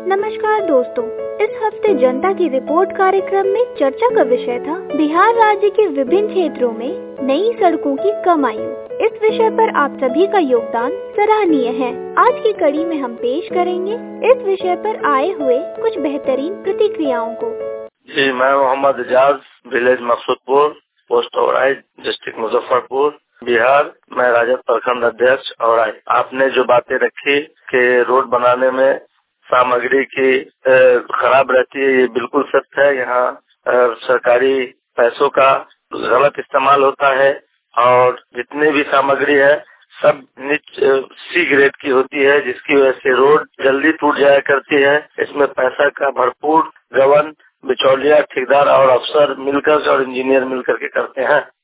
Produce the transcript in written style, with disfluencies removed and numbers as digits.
नमस्कार दोस्तों, इस हफ्ते जनता की रिपोर्ट कार्यक्रम में चर्चा का विषय था बिहार राज्य के विभिन्न क्षेत्रों में नई सड़कों की कम आयु। इस विषय पर आप सभी का योगदान सराहनीय है। आज की कड़ी में हम पेश करेंगे इस विषय पर आए हुए कुछ बेहतरीन प्रतिक्रियाओं को। जी, मैं Mohammad Ejaz, village Maksudpur, post Aurai, district Muzaffarpur, Bihar. मैं राजद प्रखंड अध्यक्ष औराई। आपने जो बातें रखी कि रोड बनाने में सामग्री की खराब रहती है, ये बिल्कुल सत्य है। यहाँ सरकारी पैसों का गलत इस्तेमाल होता है और जितनी भी सामग्री है सब सी ग्रेड की होती है, जिसकी वजह से रोड जल्दी टूट जाया करती है। इसमें पैसा का भरपूर गबन बिचौलिया, ठेकेदार और अफसर मिलकर और इंजीनियर मिलकर के करते हैं।